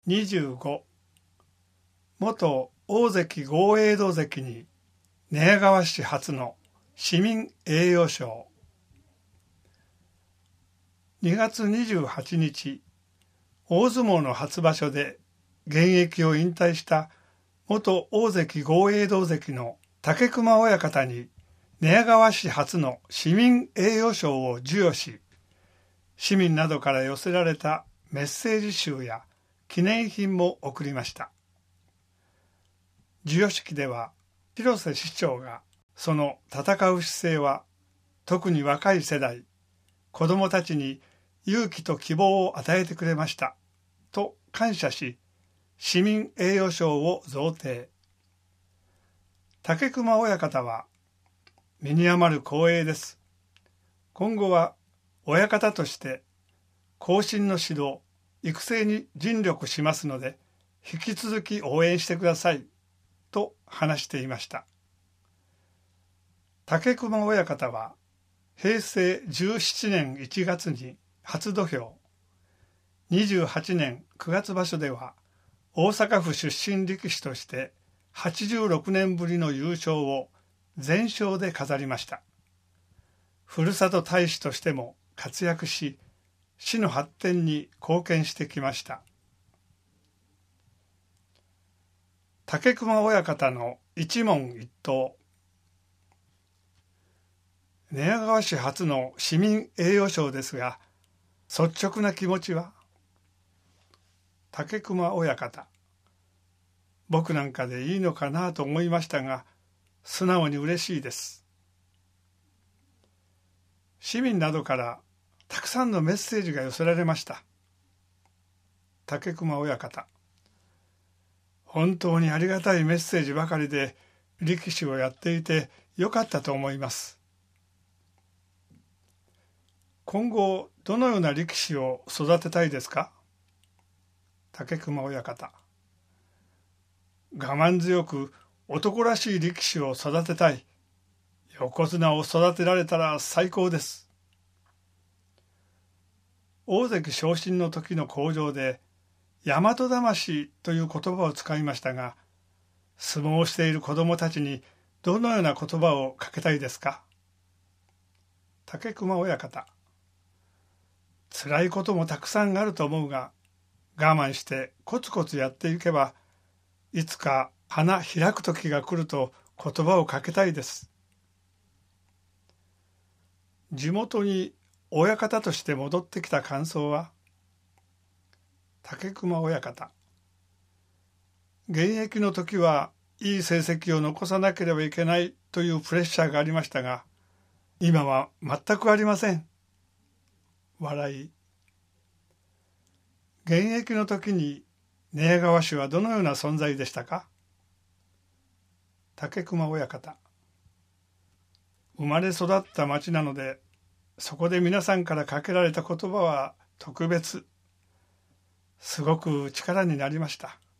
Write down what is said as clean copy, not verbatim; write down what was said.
25元大関豪栄道関に寝屋川市初の市民栄誉賞。2月28日、大相撲の初場所で現役を引退した元大関豪栄道関の武隈親方に寝屋川市初の市民栄誉賞を授与し、市民などから寄せられたメッセージ集や記念品も贈りました。授与式では広瀬市長がその戦う姿勢は特に若い世代、子どもたちに勇気と希望を与えてくれましたと感謝し、市民栄誉賞を贈呈。武隈親方は、身に余る光栄です。今後は親方として後進の指導、育成に尽力しますので、引き続き応援してくださいと話していました。武隈親方は平成17年1月に初土俵、28年9月場所では大阪府出身力士として86年ぶりの優勝を全勝で飾りました。ふるさと大使としても活躍し、市の発展に貢献してきました。武隈親方の一問一答。寝屋川市初の市民栄誉賞ですが、率直な気持ちは、武隈親方、僕なんかでいいのかなと思いましたが、素直に嬉しいです。市民などからたくさんのメッセージが寄せられました。武隈親方、本当にありがたいメッセージばかりで力士をやっていてよかったと思います。今後どのような力士を育てたいですか？武隈親方、我慢強く男らしい力士を育てたい。横綱を育てられたら最高です。大関昇進の時の口上で大和魂という言葉を使いましたが、相撲をしている子どもたちにどのような言葉をかけたいですか？武隈親方、辛いこともたくさんあると思うが、我慢してコツコツやっていけば、いつか花開く時が来ると言葉をかけたいです。地元に親方として戻ってきた感想は、武隈親方、現役の時はいい成績を残さなければいけないというプレッシャーがありましたが、今は全くありません。笑い。現役の時に寝屋川市はどのような存在でしたか？武隈親方、生まれ育った町なので、そこで皆さんからかけられた言葉は特別、すごく力になりました。